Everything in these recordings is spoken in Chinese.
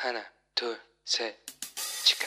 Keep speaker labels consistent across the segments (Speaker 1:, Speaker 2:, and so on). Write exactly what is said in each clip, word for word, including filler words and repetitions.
Speaker 1: 하나, 둘, 셋, 치카.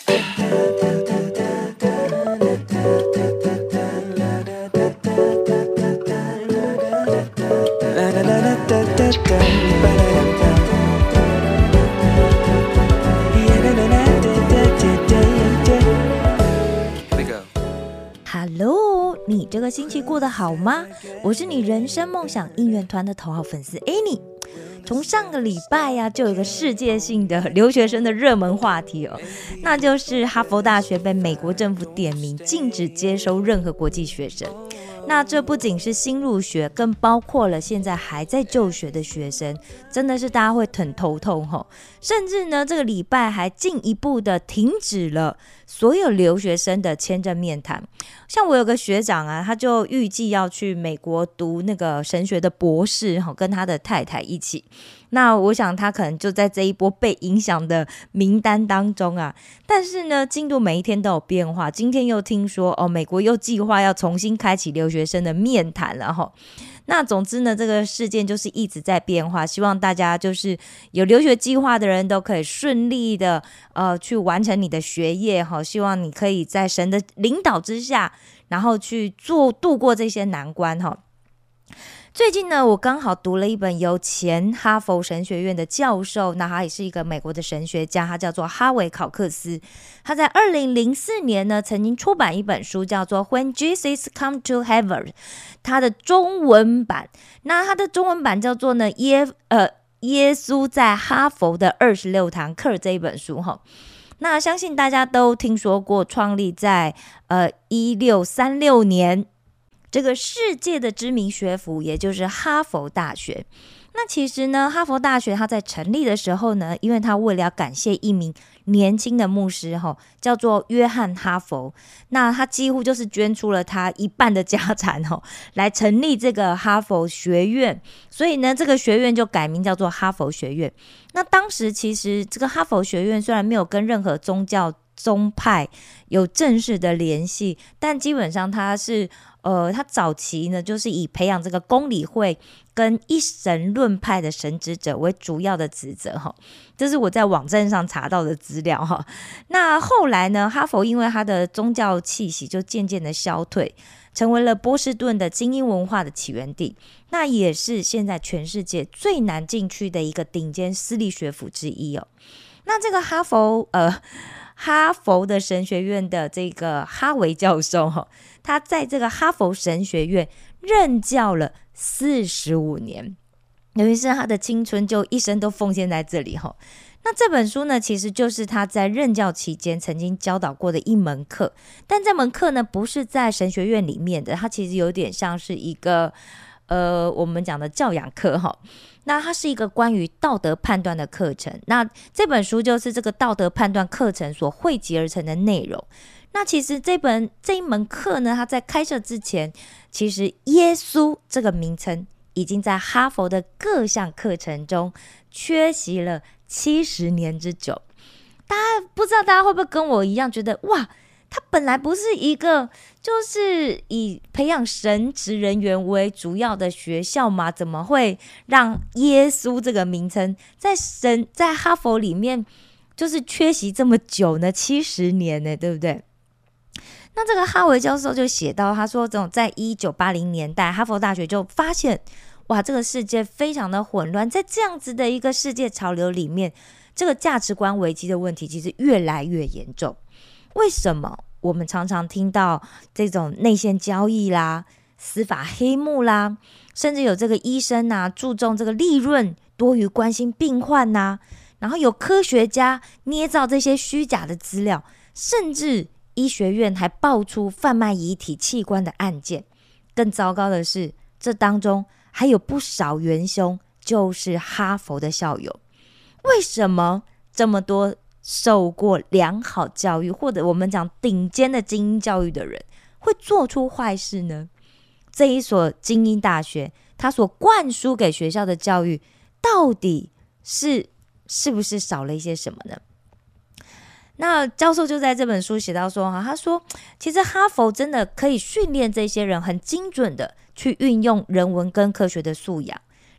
Speaker 2: Hello， 你这个星期过得好吗？我是你人生梦想应援团的头号粉丝 Annie。从上个礼拜呀、啊，就有一个世界性的留学生的热门话题哦，那就是哈佛大学被美国政府点名禁止接收任何国际学生。那这不仅是新入学，更包括了现在还在就学的学生，真的是大家会很头痛吼。甚至呢，这个礼拜还进一步的停止了所有留学生的签证面谈。像我有个学长啊，他就预计要去美国读那个神学的博士，跟他的太太一起。那我想他可能就在这一波被影响的名单当中啊，但是呢，进度每一天都有变化。今天又听说哦，美国又计划要重新开启留学生的面谈了哈。那总之呢，这个事件就是一直在变化，希望大家就是有留学计划的人都可以顺利的呃去完成你的学业哈，希望你可以在神的领导之下，然后去做度过这些难关哈。最近呢，我刚好读了一本由前哈佛神学院的教授，那他也是一个美国的神学家，他叫做哈维考克斯。他在二零零四年呢，曾经出版一本书，叫做《When Jesus Come to Harvard》，他的中文版，那他的中文版叫做呢耶呃耶稣在哈佛的二十六堂课这一本书哈。那相信大家都听说过，创立在呃一六三六年。这个世界的知名学府，也就是哈佛大学。那其实呢，哈佛大学它在成立的时候呢，因为它为了要感谢一名年轻的牧师叫做约翰哈佛，那他几乎就是捐出了他一半的家产来成立这个哈佛学院，所以呢，这个学院就改名叫做哈佛学院。那当时其实这个哈佛学院虽然没有跟任何宗教宗派有正式的联系，但基本上它是呃，他早期呢，就是以培养这个公理会跟一神论派的神职者为主要的职责哈，这是我在网站上查到的资料哈。那后来呢，哈佛因为他的宗教气息就渐渐的消退，成为了波士顿的精英文化的起源地，那也是现在全世界最难进去的一个顶尖私立学府之一哦。那这个哈佛呃。哈佛的神学院的这个哈维教授，他在这个哈佛神学院任教了四十五年，等于是他的青春就一生都奉献在这里。那这本书呢，其实就是他在任教期间曾经教导过的一门课，但这门课呢不是在神学院里面的，它其实有点像是一个呃我们讲的教养课哈。那它是一个关于道德判断的课程，那这本书就是这个道德判断课程所汇集而成的内容。那其实这本这一门课呢，它在开设之前，其实耶稣这个名称已经在哈佛的各项课程中缺席了七十年之久。大家不知道大家会不会跟我一样觉得，哇，它本来不是一个就是以培养神职人员为主要的学校嘛，怎么会让耶稣这个名称在神在哈佛里面就是缺席这么久呢？七十年呢，对不对？那这个哈维教授就写到，他说这种在一九八零年代，哈佛大学就发现，哇，这个世界非常的混乱，在这样子的一个世界潮流里面，这个价值观危机的问题其实越来越严重。为什么我们常常听到这种内线交易啦、司法黑幕啦，甚至有这个医生啊注重这个利润多于关心病患啊，然后有科学家捏造这些虚假的资料，甚至医学院还爆出贩卖遗体器官的案件。更糟糕的是，这当中还有不少元凶就是哈佛的校友。为什么这么多受过良好教育，或者我们讲顶尖的精英教育的人会做出坏事呢？这一所精英大学，它所灌输给学校的教育，到底是是不是少了一些什么呢？那教授就在这本书写到说，他说其实哈佛真的可以训练这些人很精准的去运用人文跟科学的素养，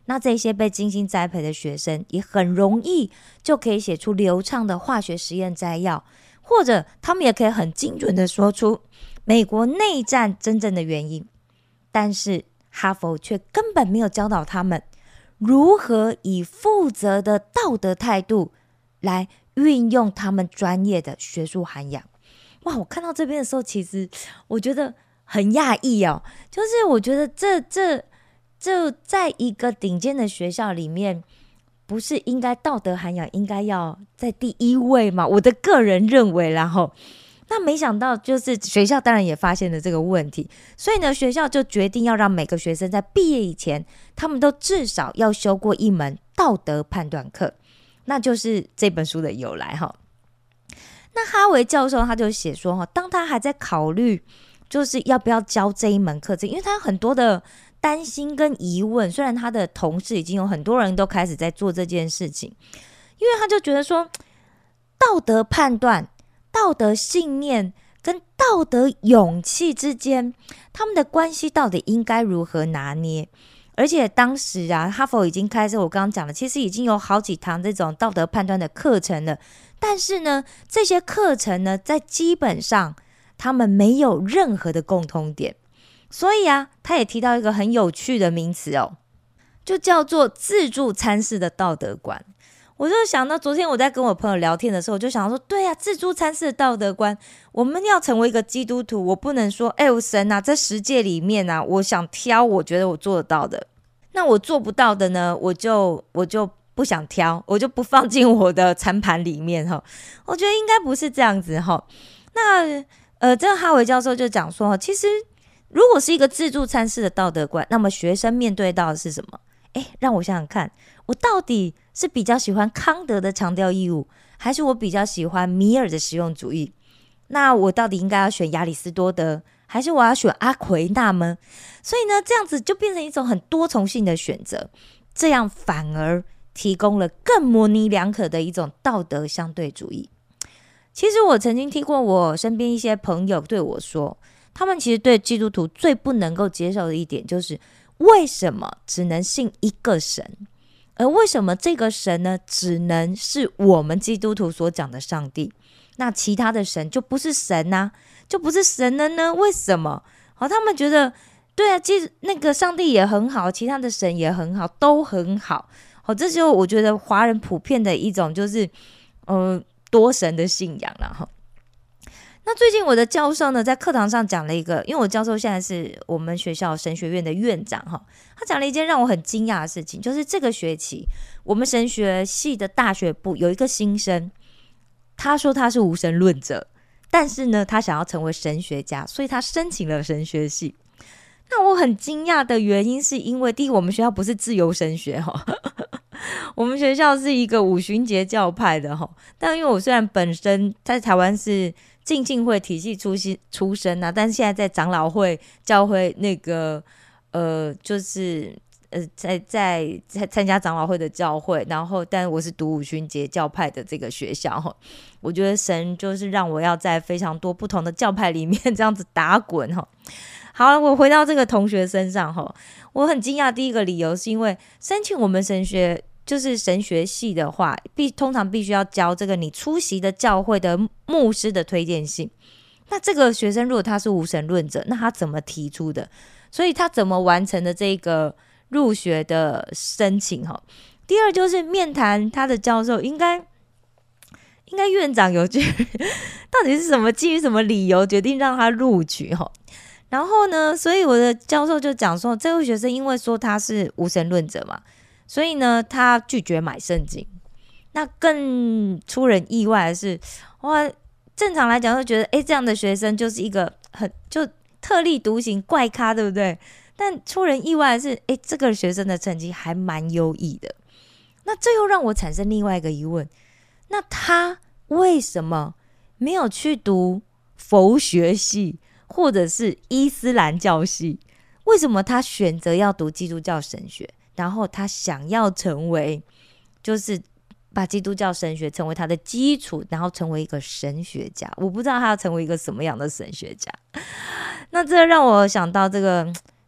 Speaker 2: 那这些被精心栽培的学生也很容易就可以写出流畅的化学实验摘要，或者他们也可以很精准的说出美国内战真正的原因。但是哈佛却根本没有教导他们如何以负责的道德态度来运用他们专业的学术涵养。哇，我看到这边的时候，其实我觉得很讶异哦，就是我觉得这这这在一个顶尖的学校里面，不是应该道德涵养应该要在第一位吗？我的个人认为啦吼。那没想到就是学校当然也发现了这个问题，所以呢学校就决定要让每个学生在毕业以前，他们都至少要修过一门道德判断课，那就是这本书的由来哈。那哈维教授他就写说，当他还在考虑就是要不要教这一门课程，因为他有很多的担心跟疑问，虽然他的同事已经有很多人都开始在做这件事情，因为他就觉得说道德判断、道德信念跟道德勇气之间，他们的关系到底应该如何拿捏。而且当时啊，哈佛已经开始我刚刚讲的，其实已经有好几堂这种道德判断的课程了，但是呢这些课程呢在基本上他们没有任何的共通点。所以啊，他也提到一个很有趣的名词哦，就叫做自助餐式的道德观。我就想到昨天我在跟我朋友聊天的时候，我就想到说，对啊，自助餐式的道德观，我们要成为一个基督徒，我不能说，哎，我神啊，这十诫里面啊，我想挑我觉得我做得到的，那我做不到的呢，我就我就不想挑，我就不放进我的餐盘里面哈。我觉得应该不是这样子哈。那呃，这个哈维教授就讲说，其实如果是一个自助餐式的道德观，那么学生面对到的是什么？哎，让我想想看，我到底是比较喜欢康德的强调义务，还是我比较喜欢米尔的实用主义？那我到底应该要选亚里士多德，还是我要选阿奎那呢？所以呢，这样子就变成一种很多重性的选择，这样反而提供了更模棱两可的一种道德相对主义。其实我曾经听过我身边一些朋友对我说，他们其实对基督徒最不能够接受的一点就是为什么只能信一个神，而为什么这个神呢只能是我们基督徒所讲的上帝，那其他的神就不是神啊，就不是神了呢？为什么？好，他们觉得对啊，其实那个上帝也很好，其他的神也很好，都很好。好，这就我觉得华人普遍的一种就是呃多神的信仰啦哈。那最近我的教授呢，在课堂上讲了一个，因为我教授现在是我们学校神学院的院长哈，他讲了一件让我很惊讶的事情，就是这个学期我们神学系的大学部有一个新生，他说他是无神论者，但是呢，他想要成为神学家，所以他申请了神学系。那我很惊讶的原因是因为，第一，我们学校不是自由神学哈，我们学校是一个五旬节教派的哈。但因为我虽然本身在台湾是浸信会体系出出身啊，但是现在在长老会教会那个呃，就是呃，在在在参加长老会的教会，然后但我是读五旬节教派的这个学校哈。我觉得神就是让我要在非常多不同的教派里面这样子打滚哈。好了，我回到这个同学身上哈，我很惊讶。第一个理由是因为申请我们神学就是神学系的话，必通常必须要交这个你出席的教会的牧师的推荐信。那这个学生如果他是无神论者，那他怎么提出的？所以他怎么完成的这个入学的申请哈？第二就是面谈他的教授，应该应该院长有去，到底是什么基于什么理由决定让他录取哈？然后呢，所以我的教授就讲说，这位学生因为说他是无神论者嘛，所以呢，他拒绝买圣经。那更出人意外的是，哇，正常来讲会觉得，哎，这样的学生就是一个很就特立独行怪咖，对不对？但出人意外的是，哎，这个学生的成绩还蛮优异的。那这又让我产生另外一个疑问，那他为什么没有去读佛学系？或者是伊斯兰教系，为什么他选择要读基督教神学？然后他想要成为，就是把基督教神学成为他的基础，然后成为一个神学家。我不知道他要成为一个什么样的神学家。那这让我想到这个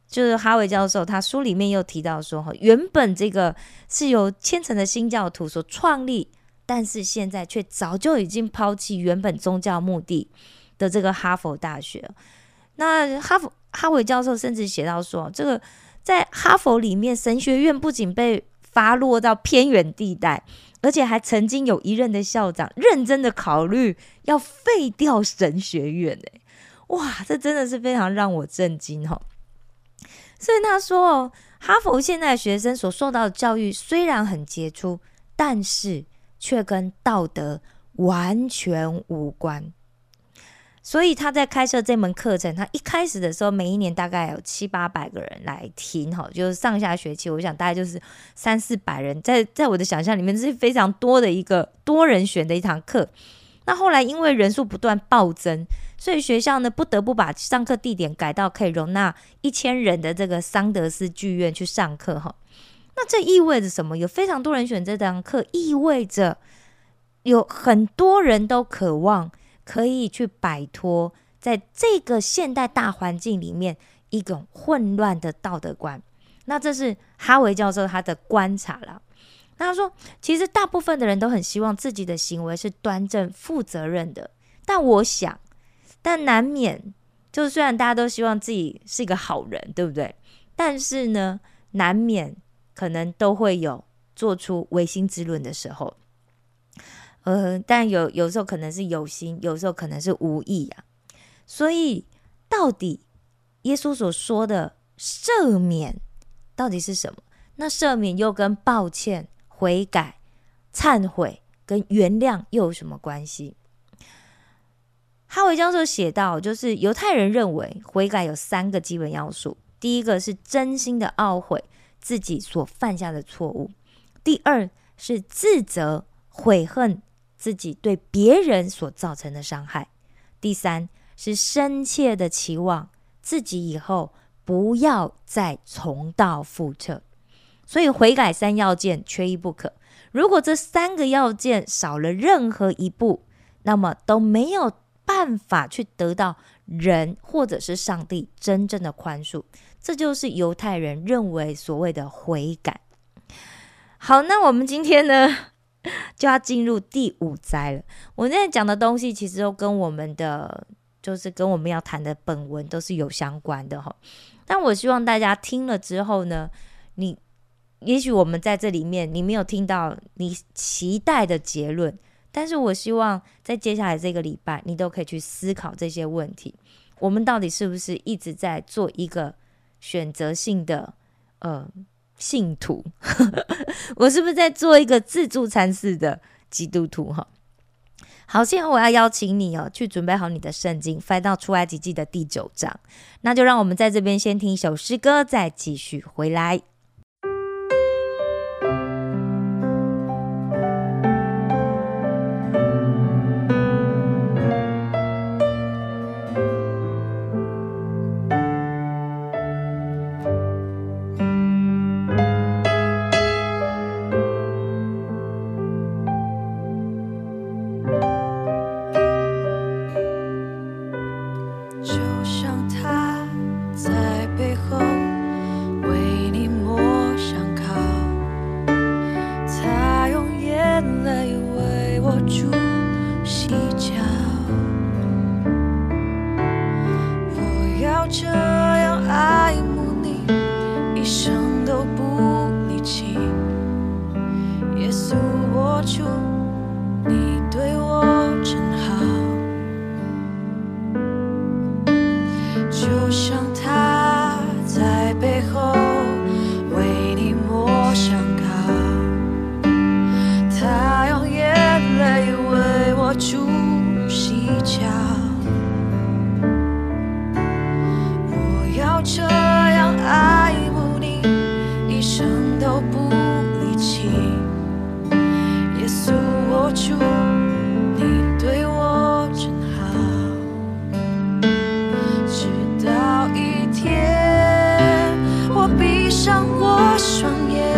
Speaker 2: 就是哈维教授他书里面又提到说，原本这个是由虔诚的新教徒所创立，但是现在却早就已经抛弃原本宗教目的的这个哈佛大学。那哈佛哈维教授甚至写到说，这个在哈佛里面，神学院不仅被发落到偏远地带，而且还曾经有一任的校长认真的考虑要废掉神学院。哇，这真的是非常让我震惊。所以他说，哈佛现在学生所受到的教育虽然很杰出，但是却跟道德完全无关。所以他在开设这门课程，他一开始的时候，每一年大概有七八百个人来听，就是上下学期，我想大概就是三四百人，在在我的想象里面，这是非常多的一个多人选的一堂课。那后来因为人数不断暴增，所以学校呢不得不把上课地点改到可以容纳一千人的这个桑德斯剧院去上课哈。那这意味着什么？有非常多人选这堂课，意味着有很多人都渴望可以去摆脱在这个现代大环境里面一种混乱的道德观。那这是哈维教授他的观察啦。那他说，其实大部分的人都很希望自己的行为是端正负责任的，但我想但难免就虽然大家都希望自己是一个好人，对不对？但是呢，难免可能都会有做出违心之论的时候。呃，但有有时候可能是有心，有时候可能是无意啊。所以到底耶稣所说的赦免到底是什么？那赦免又跟抱歉、悔改、忏悔跟原谅又有什么关系？哈维教授写到，就是犹太人认为悔改有三个基本要素。第一个是真心的懊悔自己所犯下的错误，第二是自责悔恨自己对别人所造成的伤害，第三是深切的期望自己以后不要再重蹈覆辙。所以悔改三要件缺一不可，如果这三个要件少了任何一步，那么都没有办法去得到人或者是上帝真正的宽恕。这就是犹太人认为所谓的悔改。好，那我们今天呢就要进入第五灾了。我现在讲的东西其实都跟我们的就是跟我们要谈的本文都是有相关的。但我希望大家听了之后呢，你也许我们在这里面你没有听到你期待的结论，但是我希望在接下来这个礼拜你都可以去思考这些问题。我们到底是不是一直在做一个选择性的呃信徒我是不是在做一个自助餐式的基督徒？好，现在我要邀请你哦，去准备好你的圣经，翻到出埃及记的第九章。那就让我们在这边先听一首诗歌，再继续回来。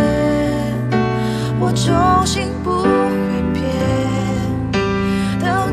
Speaker 3: 重新不会变，等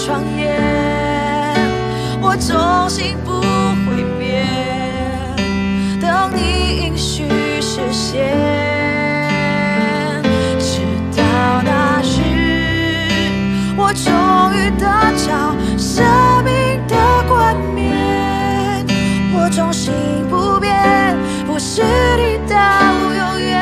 Speaker 3: 双眼，我忠心不会变，等你应许实现，直到那日，我终于得着生命的冠冕，我忠心不变，不是你到永远，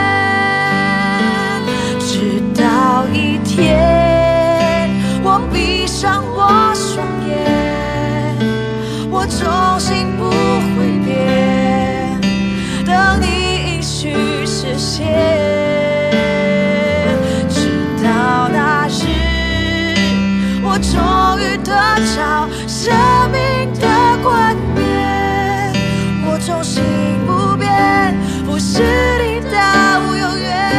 Speaker 3: 直到一天我闭上我双眼，我忠心不会变，等你应许实现，直到那日，我终于得着生命的冠冕，我忠心不变，不是你到永远。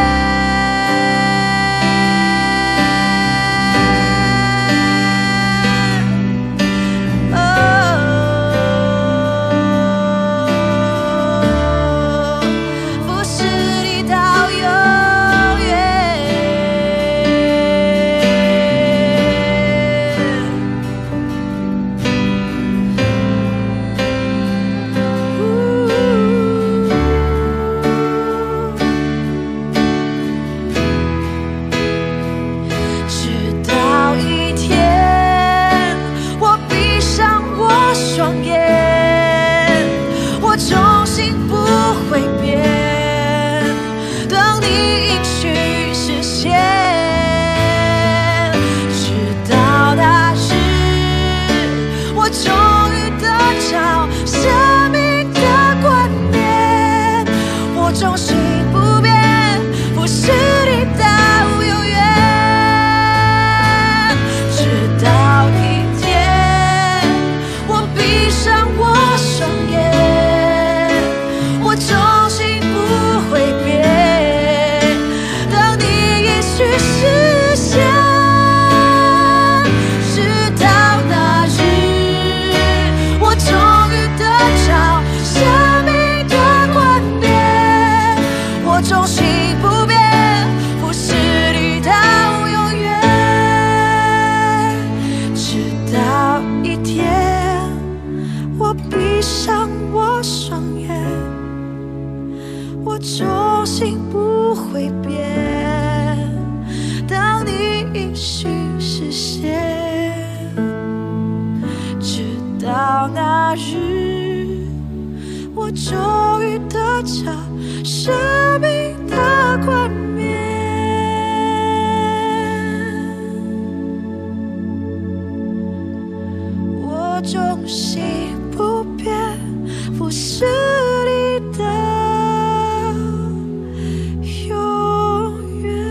Speaker 3: 终于得着生命的冠冕，我忠心不变，不是你的永远。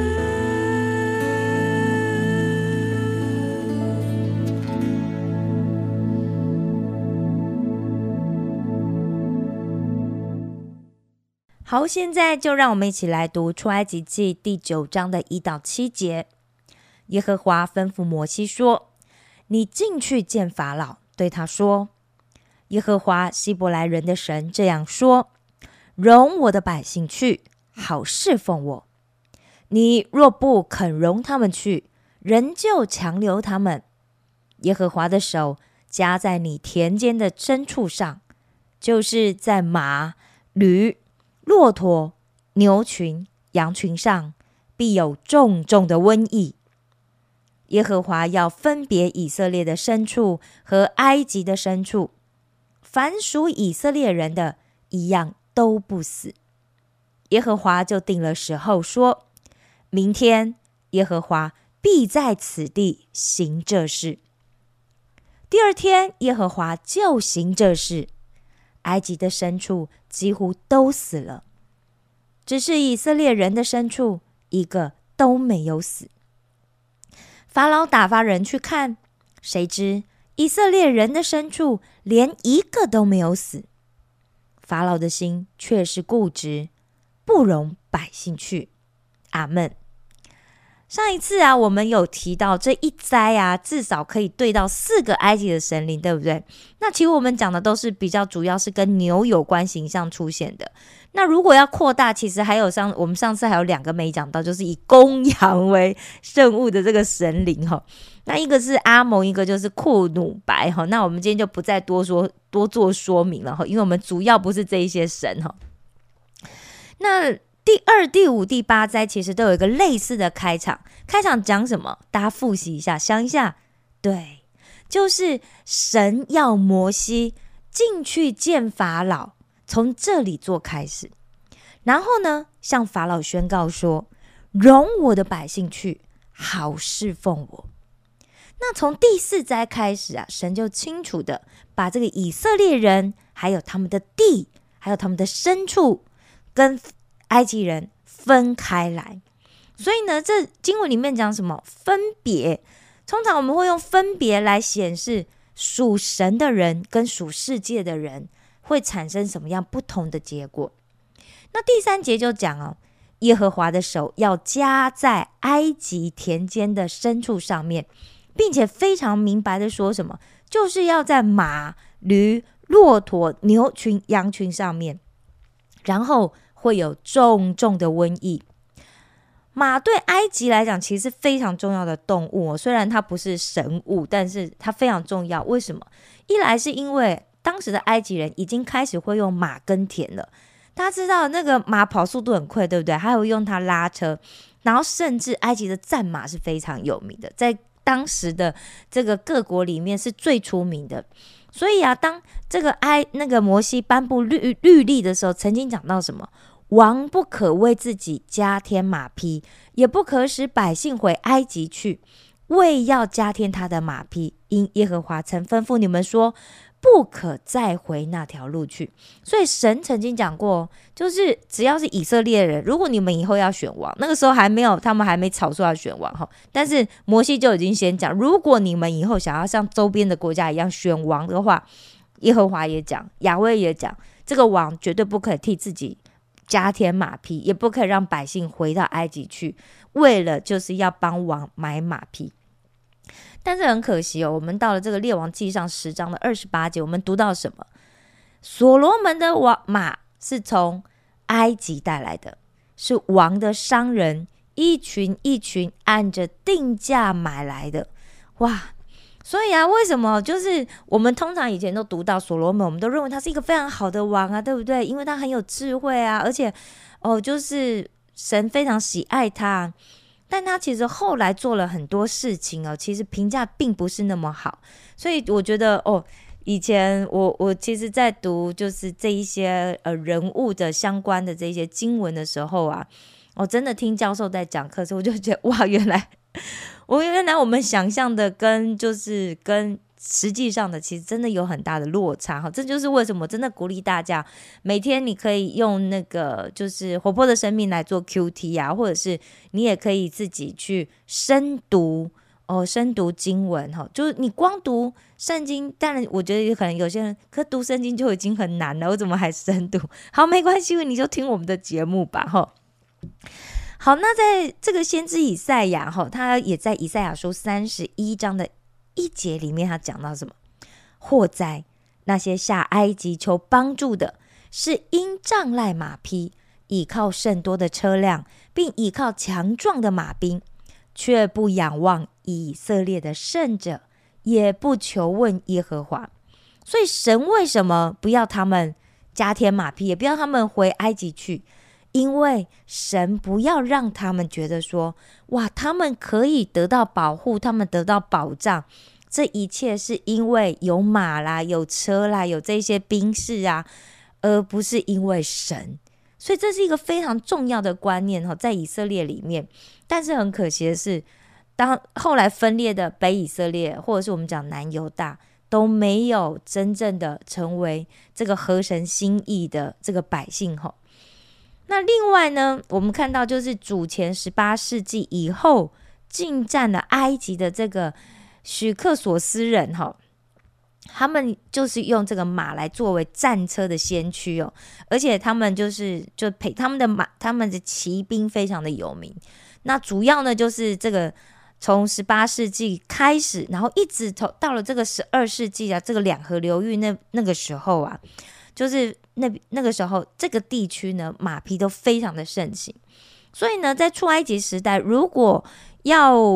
Speaker 2: 好，现在就让我们一起来读出埃及记第九章的一到七节。耶和华吩咐摩西说：你进去见法老，对他说：耶和华希伯来人的神这样说，容我的百姓去，好侍奉我。你若不肯容他们去，仍旧强留他们，耶和华的手加在你田间的牲畜上，就是在马、驴、骆驼、牛群、羊群上，必有重重的瘟疫。耶和华要分别以色列的牲畜和埃及的牲畜，凡属以色列人的，一样都不死。耶和华就定了时候说，明天耶和华必在此地行这事。第二天耶和华就行这事，埃及的牲畜几乎都死了，只是以色列人的牲畜一个都没有死。法老打发人去看，谁知以色列人的牲畜连一个都没有死。法老的心却是固执，不容百姓去。阿们。上一次啊，我们有提到这一灾啊，至少可以对到四个埃及的神灵，对不对？那其实我们讲的都是比较主要是跟牛有关形象出现的。那如果要扩大，其实还有上我们上次还有两个没讲到，就是以公羊为圣物的这个神灵哈。 那一个是阿蒙，一个就是库努白哈。那我们今天就不再多说多做说明了哈，因为我们主要不是这一些神哈。那第二、第五、第八灾其实都有一个类似的开场，开场讲什么？大家复习一下，想一下，对，就是神要摩西进去见法老，从这里做开始，然后呢，向法老宣告说，容我的百姓去，好侍奉我。那从第四灾开始啊，神就清楚的把这个以色列人，还有他们的地，还有他们的牲畜，跟埃及人分开来。所以呢，这经文里面讲什么？分别。通常我们会用分别来显示属神的人跟属世界的人会产生什么样不同的结果。那第三节就讲哦，耶和华的手要加在埃及田间的牲畜上面，并且非常明白的说什么，就是要在马、驴、骆驼、牛群、羊群上面，然后会有重重的瘟疫。马对埃及来讲其实是非常重要的动物、哦、虽然它不是神物，但是它非常重要。为什么？一来是因为当时的埃及人已经开始会用马耕田了，大家知道那个马跑速度很快，对不对？还有用它拉车，然后甚至埃及的战马是非常有名的，在当时的这个各国里面是最出名的。所以啊，当这个埃那个摩西颁布 律, 律例的时候，曾经讲到什么？王不可为自己加添马匹，也不可使百姓回埃及去，为要加添他的马匹，因耶和华曾吩咐你们说，不可再回那条路去。所以神曾经讲过，就是只要是以色列人，如果你们以后要选王，那个时候还没有，他们还没吵说要选王，但是摩西就已经先讲，如果你们以后想要像周边的国家一样选王的话，耶和华也讲，亚威也讲，这个王绝对不可以替自己加添马匹，也不可以让百姓回到埃及去，为了就是要帮王买马匹。但是很可惜哦，我们到了这个列王纪上十章的二十八节，我们读到什么？所罗门的马是从埃及带来的，是王的商人一群一群按着定价买来的。哇！所以啊，为什么就是我们通常以前都读到所罗门，我们都认为他是一个非常好的王啊，对不对？因为他很有智慧啊，而且哦，就是神非常喜爱他。但他其实后来做了很多事情哦，其实评价并不是那么好。所以我觉得哦，以前我我其实在读就是这一些呃人物的相关的这些经文的时候啊，我真的听教授在讲课时，我就觉得哇，原来我原来我们想象的跟就是跟实际上的其实真的有很大的落差。这就是为什么真的鼓励大家每天你可以用那个就是活泼的生命来做 Q T 啊，或者是你也可以自己去深读哦，深读经文哈，就是你光读圣经，当然我觉得可能有些人可读圣经就已经很难了，我怎么还深读？好，没关系，你就听我们的节目吧哈。好，那在这个先知以赛亚哈，他也在以赛亚书三十一章的一节里面，他讲到什么？祸哉，那些下埃及求帮助的，是因仗赖马匹，倚靠甚多的车辆，并倚靠强壮的马兵，却不仰望以色列的圣者，也不求问耶和华。所以神为什么不要他们加添马匹，也不要他们回埃及去？因为神不要让他们觉得说，哇，他们可以得到保护，他们得到保障，这一切是因为有马啦，有车啦，有这些兵士啊，而不是因为神。所以这是一个非常重要的观念在以色列里面。但是很可惜的是，当后来分裂的北以色列，或者是我们讲南犹大，都没有真正的成为这个合神心意的这个百姓。那另外呢，我们看到就是主前十八世纪以后进占了埃及的这个许克索斯人，他们就是用这个马来作为战车的先驱哦，而且他们就是就陪他们的马，他们的骑兵非常的有名。那主要呢就是这个从十八世纪开始，然后一直到了这个十二世纪啊，这个两河流域那那个时候啊，就是那那个时候这个地区呢马匹都非常的盛行。所以呢，在出埃及时代，如果要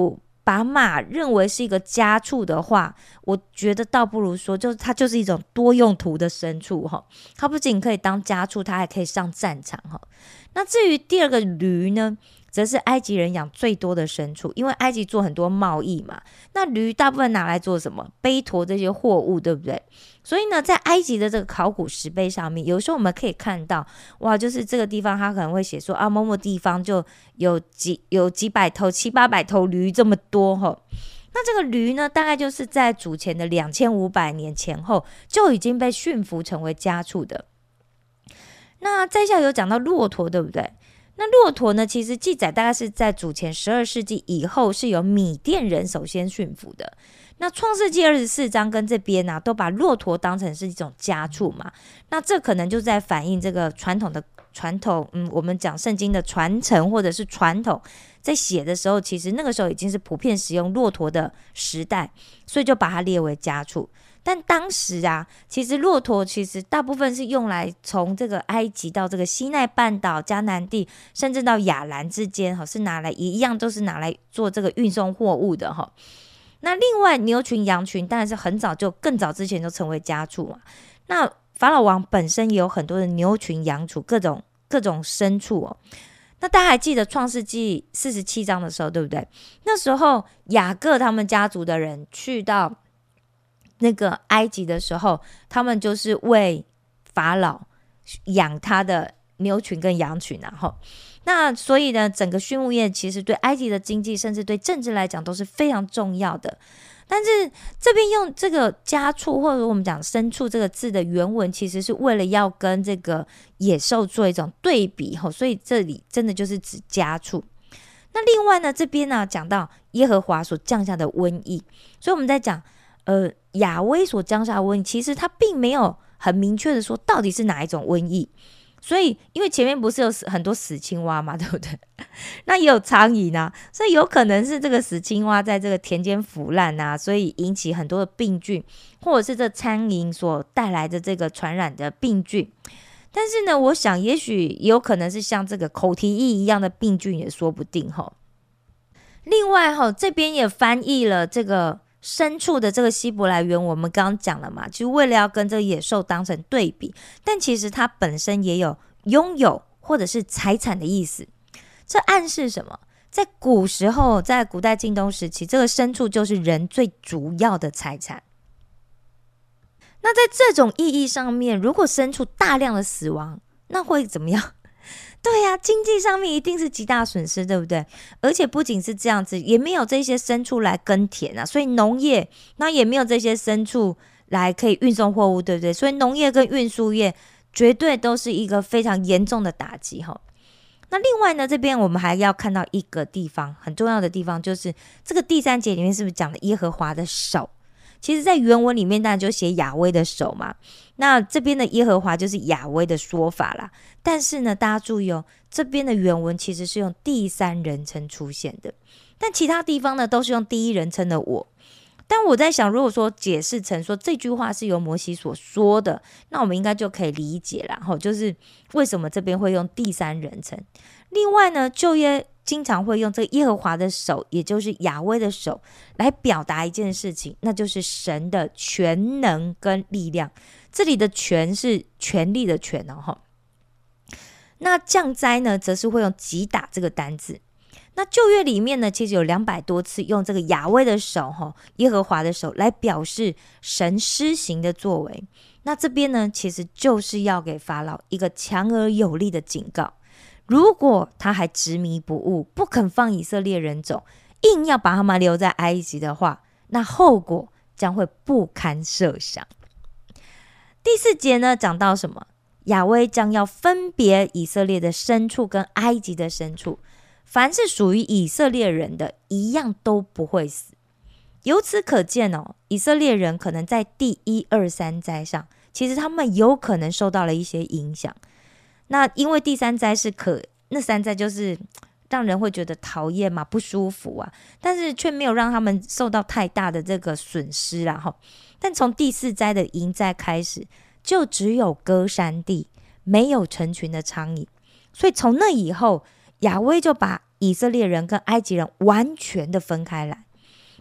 Speaker 2: 把马认为是一个家畜的话，我觉得倒不如说，就是它就是一种多用途的牲畜哈。它不仅可以当家畜，它还可以上战场哈。那至于第二个驴呢，则是埃及人养最多的牲畜，因为埃及做很多贸易嘛。那驴大部分拿来做什么？背驮这些货物，对不对？所以呢，在埃及的这个考古石碑上面，有时候我们可以看到，哇，就是这个地方它可能会写说啊，某某地方就有几有几百头、七八百头驴这么多哈。那这个驴呢，大概就是在主前的两千五百年前后就已经被驯服成为家畜的。那在下有讲到骆驼，对不对？那骆驼呢，其实记载大概是在主前十二世纪以后，是由米甸人首先驯服的。那创世纪二十四章跟这边啊，都把骆驼当成是一种家畜嘛。那这可能就在反映这个传统的传统，嗯，我们讲圣经的传承或者是传统，在写的时候，其实那个时候已经是普遍使用骆驼的时代，所以就把它列为家畜。但当时啊，其实骆驼其实大部分是用来从这个埃及到这个西奈半岛、迦南地，甚至到亚兰之间，是拿来一样都是拿来做这个运送货物的哈。那另外牛群、羊群当然是很早就更早之前就成为家畜嘛。那法老王本身也有很多的牛群、羊畜，各种各种牲畜哦。那大家还记得创世纪四十七章的时候，对不对？那时候雅各他们家族的人去到那个埃及的时候，他们就是为法老养他的牛群跟羊群啊，吼。那所以呢，整个畜牧业其实对埃及的经济，甚至对政治来讲都是非常重要的。但是这边用这个家畜或者我们讲牲畜这个字的原文，其实是为了要跟这个野兽做一种对比，所以这里真的就是指家畜。那另外呢，这边呢讲到耶和华所降下的瘟疫，所以我们在讲呃亚威所降下的瘟疫，其实他并没有很明确的说到底是哪一种瘟疫。所以因为前面不是有很多死青蛙嘛，对不对？那也有苍蝇啊，所以有可能是这个死青蛙在这个田间腐烂啊，所以引起很多的病菌，或者是这苍蝇所带来的这个传染的病菌。但是呢，我想也许也有可能是像这个口蹄疫一样的病菌也说不定齁。另外齁，这边也翻译了这个牲畜的这个希伯来原文，我们刚刚讲了嘛，就是为了要跟这个野兽当成对比，但其实它本身也有拥有或者是财产的意思。这暗示什么？在古时候，在古代近东时期，这个牲畜就是人最主要的财产。那在这种意义上面，如果牲畜大量的死亡，那会怎么样？对呀、啊，经济上面一定是极大损失，对不对？而且不仅是这样子，也没有这些牲畜来耕田啊，所以农业那也没有这些牲畜来可以运送货物，对不对？所以农业跟运输业绝对都是一个非常严重的打击哈。那另外呢，这边我们还要看到一个地方很重要的地方，就是这个第三节里面是不是讲了耶和华的手？其实在原文里面当然就写亚威的手嘛，那这边的耶和华就是亚威的说法啦。但是呢，大家注意哦，这边的原文其实是用第三人称出现的，但其他地方呢都是用第一人称的我。但我在想，如果说解释成说这句话是由摩西所说的，那我们应该就可以理解啦，就是为什么这边会用第三人称。另外呢，旧约经常会用这个耶和华的手，也就是亚威的手，来表达一件事情，那就是神的全能跟力量。这里的权是权力的权哦。那降灾呢，则是会用击打这个单字。那旧约里面呢，其实有两百多次用这个亚威的手、耶和华的手来表示神施行的作为。那这边呢，其实就是要给法老一个强而有力的警告。如果他还执迷不悟，不肯放以色列人走，硬要把他们留在埃及的话，那后果将会不堪设想。第四节呢，讲到什么？亚威将要分别以色列的牲畜跟埃及的牲畜，凡是属于以色列人的，一样都不会死。由此可见哦，以色列人可能在第一、二、三灾上，其实他们有可能受到了一些影响。那因为第三灾是可，那三灾就是让人会觉得讨厌嘛，不舒服啊，但是却没有让他们受到太大的这个损失啦。但从第四灾的营灾开始，就只有歌山地，没有成群的苍蝇，所以从那以后，亚威就把以色列人跟埃及人完全的分开来。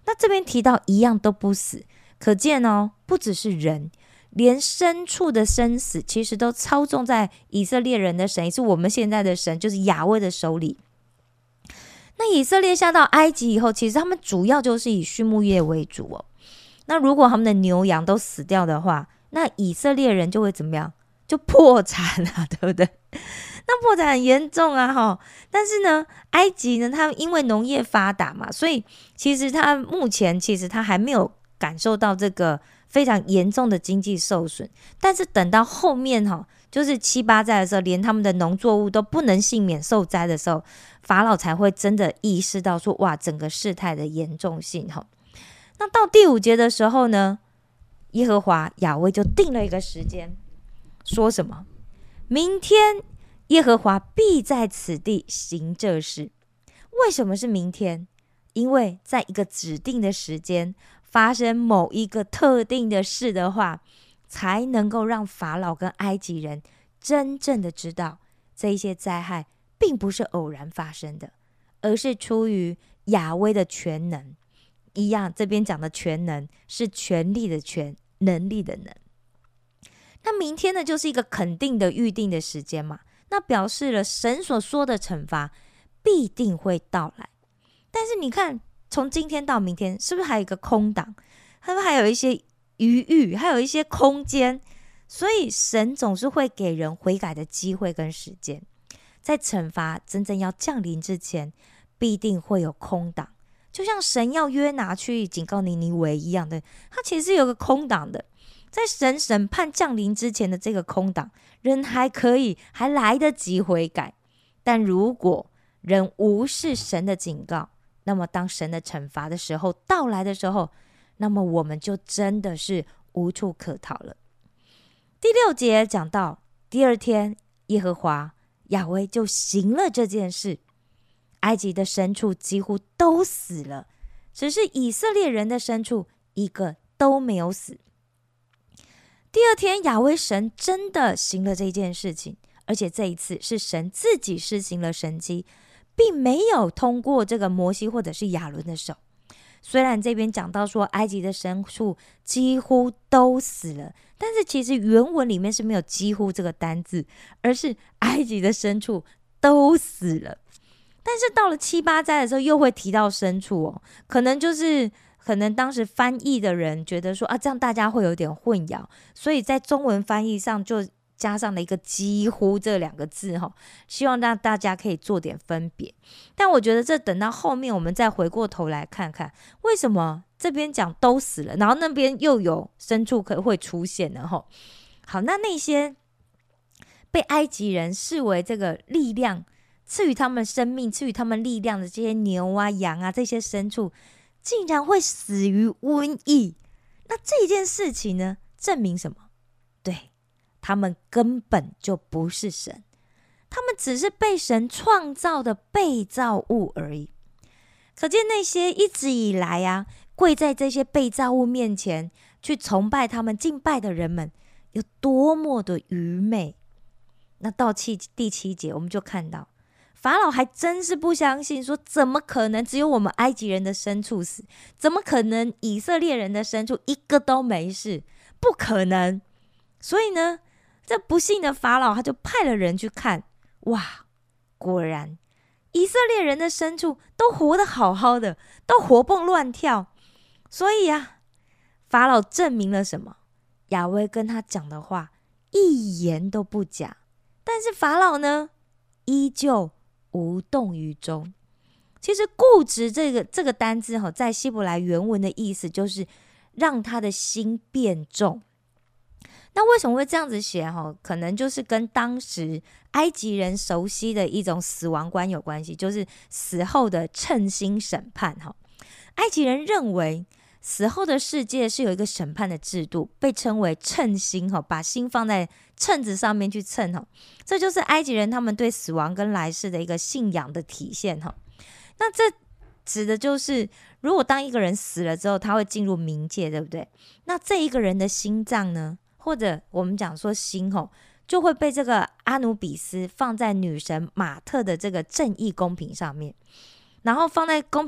Speaker 2: 那这边提到一样都不死，可见哦，不只是人，连牲畜的生死其实都操纵在以色列人的神，也是我们现在的神，就是亚威的手里。那以色列下到埃及以后，其实他们主要就是以畜牧业为主哦。那如果他们的牛羊都死掉的话，那以色列人就会怎么样？就破产啊，对不对？那破产很严重啊齁。但是呢，埃及呢，他们因为农业发达嘛，所以其实他目前其实他还没有感受到这个非常严重的经济受损。但是等到后面齁，就是七八灾的时候，连他们的农作物都不能幸免受灾的时候，法老才会真的意识到说，哇，整个事态的严重性齁。那到第五节的时候呢，耶和华亚威就定了一个时间，说什么？明天耶和华必在此地行这事。为什么是明天？因为在一个指定的时间发生某一个特定的事的话，才能够让法老跟埃及人真正的知道，这一些灾害并不是偶然发生的，而是出于亚威的全能。一样，这边讲的全能是权力的权，能力的能。那明天呢，就是一个肯定的预定的时间嘛，那表示了神所说的惩罚必定会到来。但是你看，从今天到明天，是不是还有一个空档？是不是还有一些余裕，还有一些空间？所以神总是会给人悔改的机会跟时间，在惩罚真正要降临之前，必定会有空档。就像神要约拿去警告尼尼微一样的，他其实有个空档的，在神审判降临之前的这个空档，人还可以还来得及悔改。但如果人无视神的警告，那么当神的惩罚的时候到来的时候，那么我们就真的是无处可逃了。第六节讲到，第二天耶和华亚威就行了这件事，埃及的牲畜几乎都死了，只是以色列人的牲畜一个都没有死。第二天亚威神真的行了这件事情，而且这一次是神自己施行了神迹，并没有通过这个摩西或者是亚伦的手。虽然这边讲到说埃及的牲畜几乎都死了，但是其实原文里面是没有几乎这个单字，而是埃及的牲畜都死了。但是到了七八灾的时候又会提到牲畜哦，可能就是可能当时翻译的人觉得说啊，这样大家会有点混淆，所以在中文翻译上就加上了一个几乎这两个字哈，希望让大家可以做点分别。但我觉得这等到后面我们再回过头来看看，为什么这边讲都死了，然后那边又有牲畜可会出现呢？哈，好，那那些被埃及人视为这个力量，赐予他们生命、赐予他们力量的这些牛啊、羊啊，这些牲畜，竟然会死于瘟疫。那这件事情呢，证明什么？对，他们根本就不是神，他们只是被神创造的被造物而已。可见那些一直以来啊，跪在这些被造物面前去崇拜他们、敬拜的人们，有多么的愚昧。那到七第七节，我们就看到法老还真是不相信，说怎么可能只有我们埃及人的牲畜死？怎么可能以色列人的牲畜一个都没事？不可能！所以呢，这不幸的法老他就派了人去看，哇，果然以色列人的牲畜都活得好好的，都活蹦乱跳。所以啊，法老证明了什么？亚威跟他讲的话一言都不假。但是法老呢，依旧无动于衷。其实固执这个这个单字在希伯来原文的意思就是让他的心变重。那为什么会这样子写？可能就是跟当时埃及人熟悉的一种死亡观有关系，就是死后的称心审判。埃及人认为死后的世界是有一个审判的制度，被称为称心，把心放在秤子上面去称，这就是埃及人他们对死亡跟来世的一个信仰的体现。那这指的就是如果当一个人死了之后，他会进入冥界，对不对？那这一个人的心脏呢，或者我们讲说心，就会被这个阿努比斯放在女神马特的这个正义公平上面，然后放在公平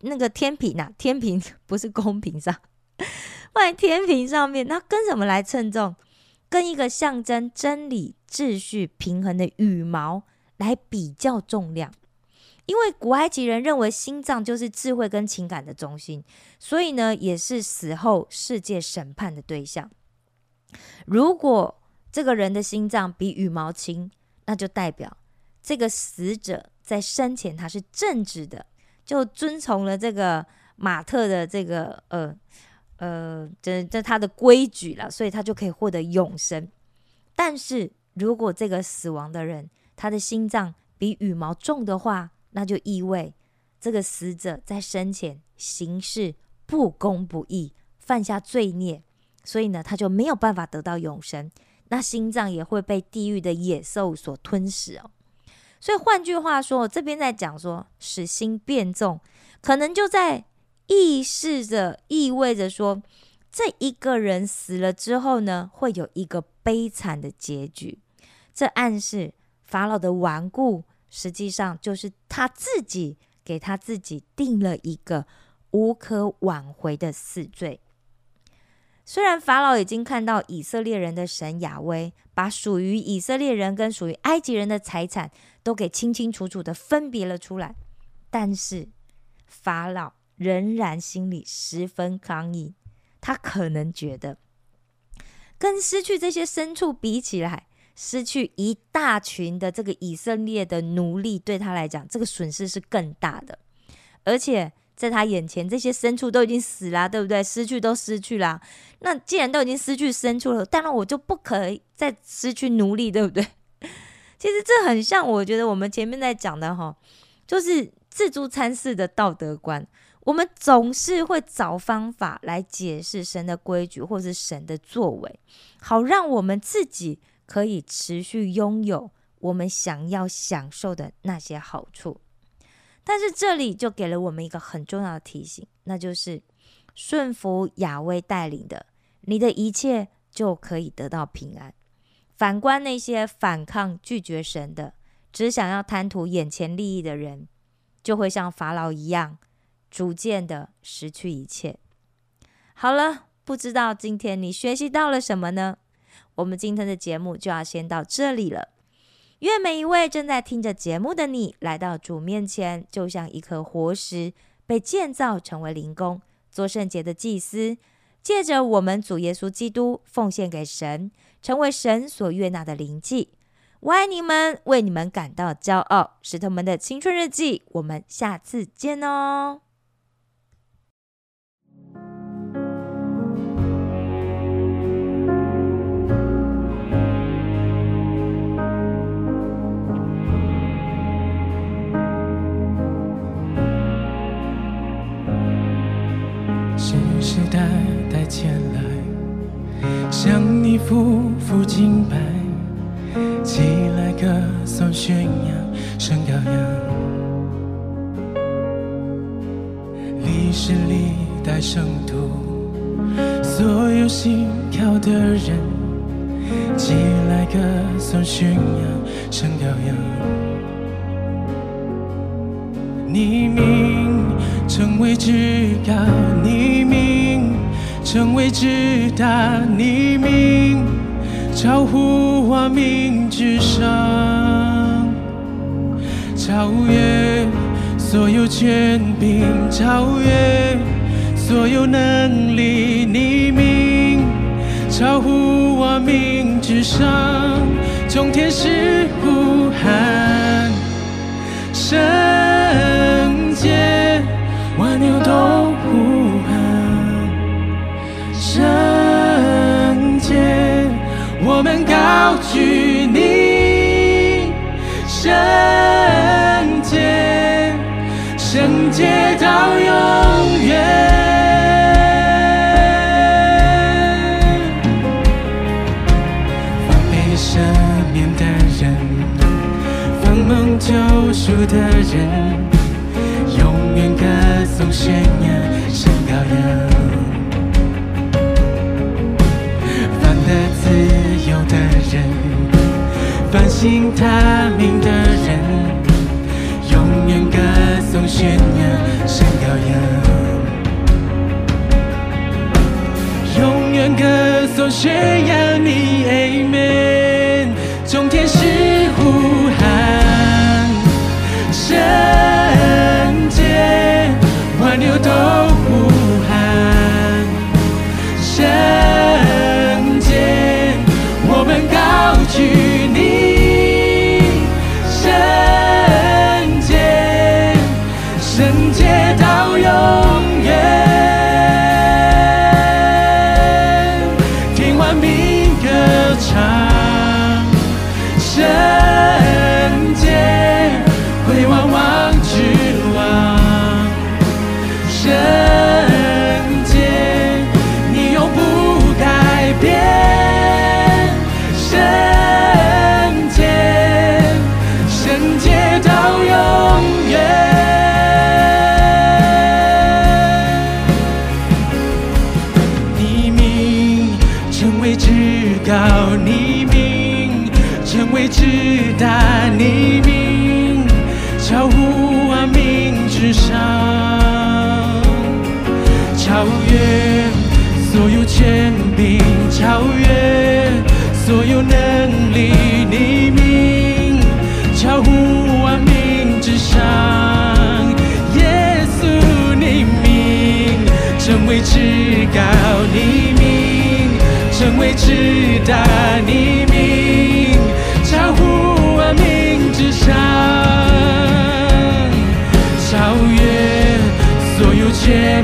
Speaker 2: 那个天平啊，天平不是公平上，放在天平上面，那跟什么来称重？跟一个象征真理、秩序、平衡的羽毛来比较重量。因为古埃及人认为心脏就是智慧跟情感的中心，所以呢，也是死后世界审判的对象。如果这个人的心脏比羽毛轻，那就代表这个死者在生前他是正直的，就遵从了这个马特的这个呃呃这这他的规矩了，所以他就可以获得永生。但是如果这个死亡的人他的心脏比羽毛重的话，那就意味这个死者在生前行事不公不义，犯下罪孽，所以呢，他就没有办法得到永生，那心脏也会被地狱的野兽所吞噬哦。所以换句话说，这边在讲说使心变重，可能就在意示着意味着说，这一个人死了之后呢，会有一个悲惨的结局。这暗示法老的顽固实际上就是他自己给他自己定了一个无可挽回的死罪。虽然法老已经看到以色列人的神亚威把属于以色列人跟属于埃及人的财产都给清清楚楚的分别了出来，但是法老仍然心里十分刚硬。他可能觉得跟失去这些牲畜比起来，失去一大群的这个以色列的奴隶，对他来讲这个损失是更大的。而且在他眼前这些牲畜都已经死了，对不对？失去都失去了，那既然都已经失去牲畜了，当然我就不可以再失去奴隶，对不对？其实这很像我觉得我们前面在讲的齁，就是自助餐式的道德观。我们总是会找方法来解释神的规矩或是神的作为，好让我们自己可以持续拥有我们想要享受的那些好处。但是这里就给了我们一个很重要的提醒，那就是顺服亚威带领的，你的一切就可以得到平安。反观那些反抗拒绝神的，只想要贪图眼前利益的人，就会像法老一样逐渐的失去一切。好了，不知道今天你学习到了什么呢？我们今天的节目就要先到这里了。愿每一位正在听着节目的你，来到主面前，就像一颗活石，被建造成为灵宫，做圣洁的祭司，借着我们主耶稣基督奉献给神，成为神所悦纳的灵祭。我爱你们，为你们感到骄傲。石头们的青春日记，我们下次见哦。
Speaker 4: 世代代前来，向你匍匐敬拜，起来歌颂宣扬神羔羊。历世历代圣徒，所有信靠的人，起来歌颂宣扬神羔羊。你名成为至高，你名成为至大，你名超乎万名之上，超越所有权柄，超越所有能力，你名超乎万名之上，众天使呼喊圣洁，万牛都呼喊圣洁，我们高举你圣洁，圣洁到永远。放被赦免的人，放蒙救赎的人，永远歌颂宣扬神羔羊。犯了自由的人，反省他名的人，永远歌颂宣扬神羔羊，永远歌颂宣扬你 Amen， 众天使呼喊，圣洁，万有都呼喊，圣洁，我们高举你，圣洁，圣洁到永远。圣洁，回望望之王，圣洁，你永不改变，圣洁，圣洁到永远。你名成为至高，你名成为至大，你名超乎万名之上，超越所有权柄，超越所有能力，你名超乎万名之上。耶稣，你名成为至高，你名成为至大，你名超乎万名之上，超越所有权